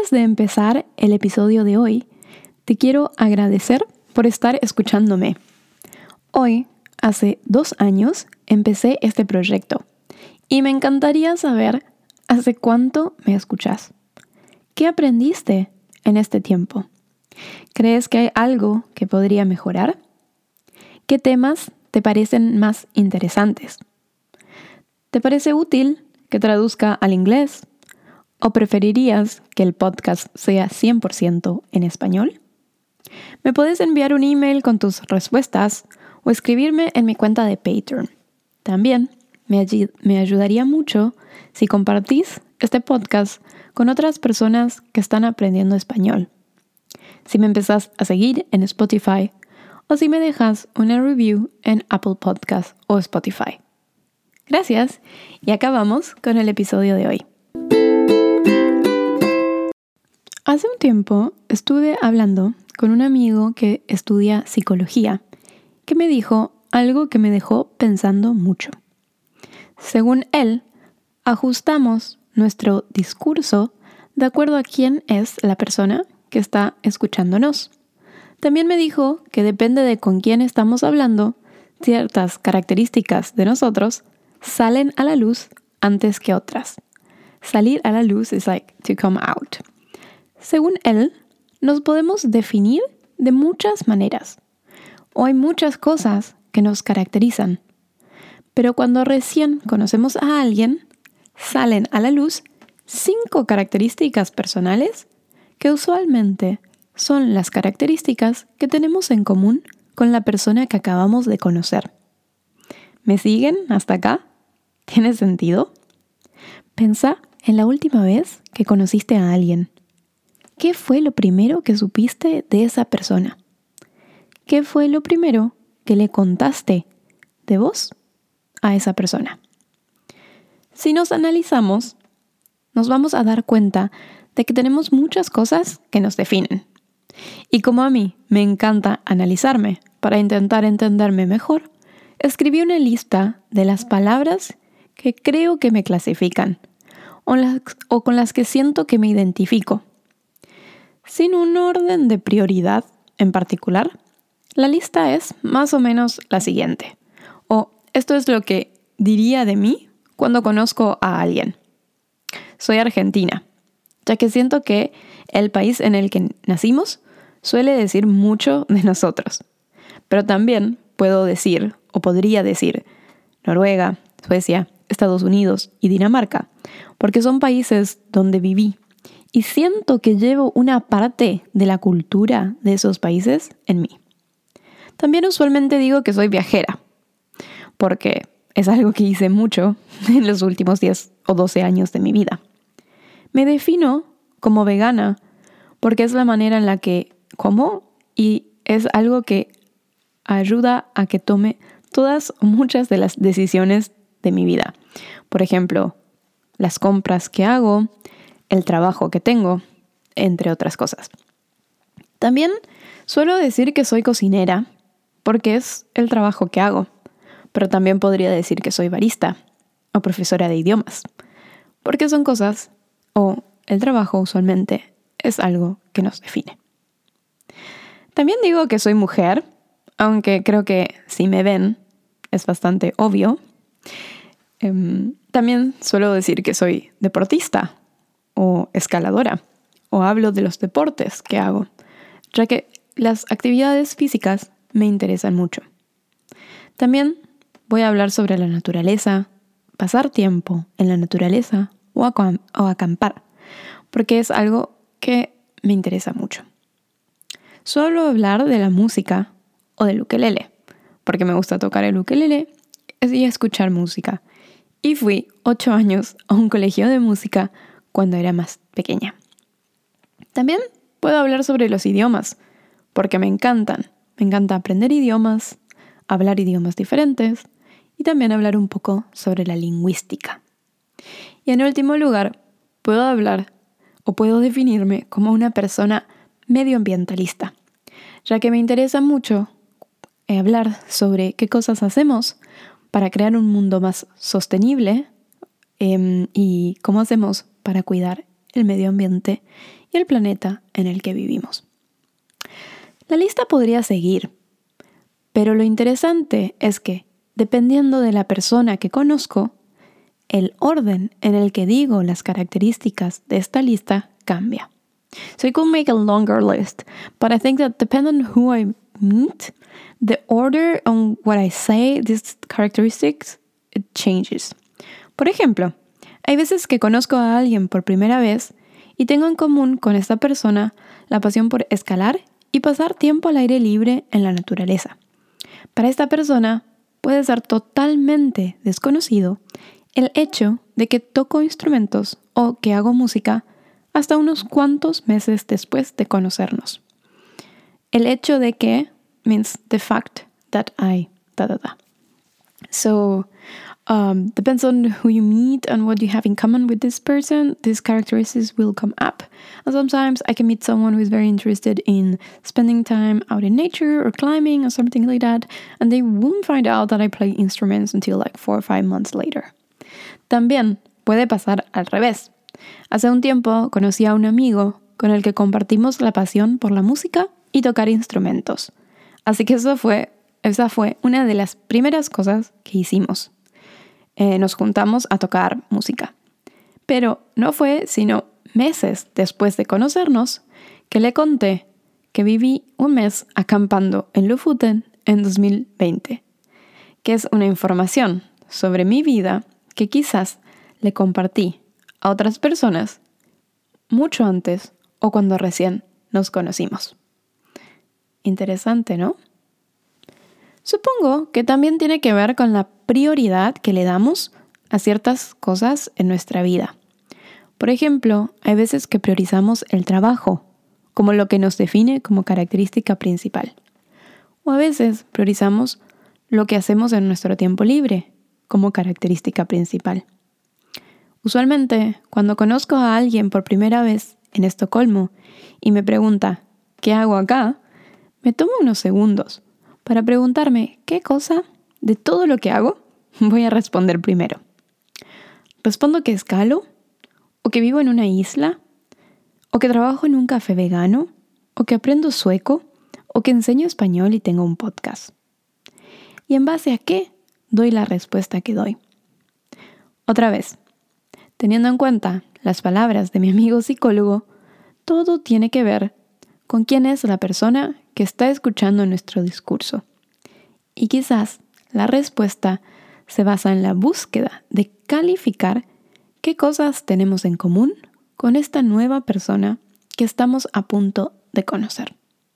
Antes de empezar el episodio de hoy, te quiero agradecer por estar escuchándome. Hoy, hace 2 años, empecé este proyecto y me encantaría saber hace cuánto me escuchas. ¿Qué aprendiste en este tiempo? ¿Crees que hay algo que podría mejorar? ¿Qué temas te parecen más interesantes? ¿Te parece útil que traduzca al inglés? ¿O preferirías que el podcast sea 100% en español? Me puedes enviar un email con tus respuestas o escribirme en mi cuenta de Patreon. También me ayudaría mucho si compartís este podcast con otras personas que están aprendiendo español. Si me empezás a seguir en Spotify o si me dejas una review en Apple Podcast o Spotify. Gracias y acabamos con el episodio de hoy. Hace un tiempo estuve hablando con un amigo que estudia psicología, que me dijo algo que me dejó pensando mucho. Según él, ajustamos nuestro discurso de acuerdo a quién es la persona que está escuchándonos. También me dijo que depende de con quién estamos hablando, ciertas características de nosotros salen a la luz antes que otras. Salir a la luz is like to come out. Según él, nos podemos definir de muchas maneras, o hay muchas cosas que nos caracterizan. Pero cuando recién conocemos a alguien, salen a la luz 5 características personales que usualmente son las características que tenemos en común con la persona que acabamos de conocer. ¿Me siguen hasta acá? ¿Tiene sentido? Pensá en la última vez que conociste a alguien. ¿Qué fue lo primero que supiste de esa persona? ¿Qué fue lo primero que le contaste de vos a esa persona? Si nos analizamos, nos vamos a dar cuenta de que tenemos muchas cosas que nos definen. Y como a mí me encanta analizarme para intentar entenderme mejor, escribí una lista de las palabras que creo que me clasifican o con las que siento que me identifico. Sin un orden de prioridad en particular, la lista es más o menos la siguiente. O esto es lo que diría de mí cuando conozco a alguien. Soy argentina, ya que siento que el país en el que nacimos suele decir mucho de nosotros. Pero también puedo decir, o podría decir, Noruega, Suecia, Estados Unidos y Dinamarca, porque son países donde viví y siento que llevo una parte de la cultura de esos países en mí. También usualmente digo que soy viajera, porque es algo que hice mucho en los últimos 10 o 12 años de mi vida. Me defino como vegana porque es la manera en la que como y es algo que ayuda a que tome todas o muchas de las decisiones de mi vida. Por ejemplo, las compras que hago, el trabajo que tengo, entre otras cosas. También suelo decir que soy cocinera porque es el trabajo que hago, pero también podría decir que soy barista o profesora de idiomas, porque son cosas o el trabajo usualmente es algo que nos define. También digo que soy mujer, aunque creo que si me ven es bastante obvio. También suelo decir que soy deportista o escaladora, o hablo de los deportes que hago, ya que las actividades físicas me interesan mucho. También voy a hablar sobre la naturaleza, pasar tiempo en la naturaleza o acampar, porque es algo que me interesa mucho. Suelo hablar de la música o del ukelele, porque me gusta tocar el ukelele y escuchar música. Y fui 8 años a un colegio de música cuando era más pequeña. También puedo hablar sobre los idiomas, porque me encantan. Me encanta aprender idiomas, hablar idiomas diferentes y también hablar un poco sobre la lingüística. Y en último lugar, puedo hablar o puedo definirme como una persona medioambientalista, ya que me interesa mucho hablar sobre qué cosas hacemos para crear un mundo más sostenible y cómo hacemos para cuidar el medio ambiente y el planeta en el que vivimos. La lista podría seguir, pero lo interesante es que, dependiendo de la persona que conozco, el orden en el que digo las características de esta lista cambia. So I could make a longer list, but I think that depending on who I meet, the order on what I say, these characteristics, it changes. Por ejemplo, hay veces que conozco a alguien por primera vez y tengo en común con esta persona la pasión por escalar y pasar tiempo al aire libre en la naturaleza. Para esta persona puede ser totalmente desconocido el hecho de que toco instrumentos o que hago música hasta unos cuantos meses después de conocernos. El hecho de que means the fact that I So, depends on who you meet and what you have in common with this person, these characteristics will come up. And sometimes I can meet someone who is very interested in spending time out in nature or climbing or something like that, and they won't find out that I play instruments until like 4 or 5 months later. También puede pasar al revés. Hace un tiempo conocí a un amigo con el que compartimos la pasión por la música y tocar instrumentos. Así que esa fue una de las primeras cosas que hicimos. Nos juntamos a tocar música. Pero no fue sino meses después de conocernos que le conté que viví un mes acampando en Lofoten en 2020, que es una información sobre mi vida que quizás le compartí a otras personas mucho antes o cuando recién nos conocimos. Interesante, ¿no? Supongo que también tiene que ver con la prioridad que le damos a ciertas cosas en nuestra vida. Por ejemplo, hay veces que priorizamos el trabajo como lo que nos define como característica principal. O a veces priorizamos lo que hacemos en nuestro tiempo libre como característica principal. Usualmente, cuando conozco a alguien por primera vez en Estocolmo y me pregunta ¿qué hago acá?, me tomo unos segundos para preguntarme qué cosa de todo lo que hago voy a responder primero. ¿Respondo que escalo? ¿O que vivo en una isla? ¿O que trabajo en un café vegano? ¿O que aprendo sueco? ¿O que enseño español y tengo un podcast? ¿Y en base a qué doy la respuesta que doy? Otra vez, teniendo en cuenta las palabras de mi amigo psicólogo, todo tiene que ver con quién es la persona que está escuchando nuestro discurso. Y quizás la respuesta se basa en la búsqueda de calificar qué cosas tenemos en común con esta nueva persona que estamos a punto de conocer.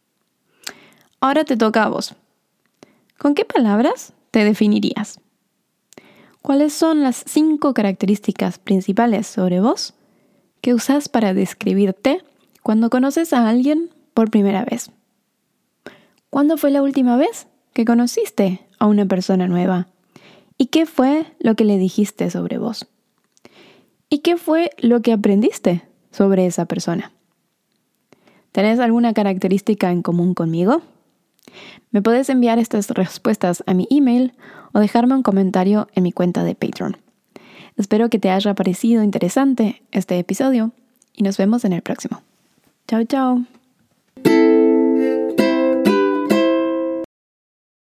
Ahora te toca a vos. ¿Con qué palabras te definirías? ¿Cuáles son las 5 características principales sobre vos que usás para describirte cuando conoces a alguien por primera vez? ¿Cuándo fue la última vez que conociste a una persona nueva? ¿Y qué fue lo que le dijiste sobre vos? ¿Y qué fue lo que aprendiste sobre esa persona? ¿Tenés alguna característica en común conmigo? Me puedes enviar estas respuestas a mi email o dejarme un comentario en mi cuenta de Patreon. Espero que te haya parecido interesante este episodio y nos vemos en el próximo. Chao, chao.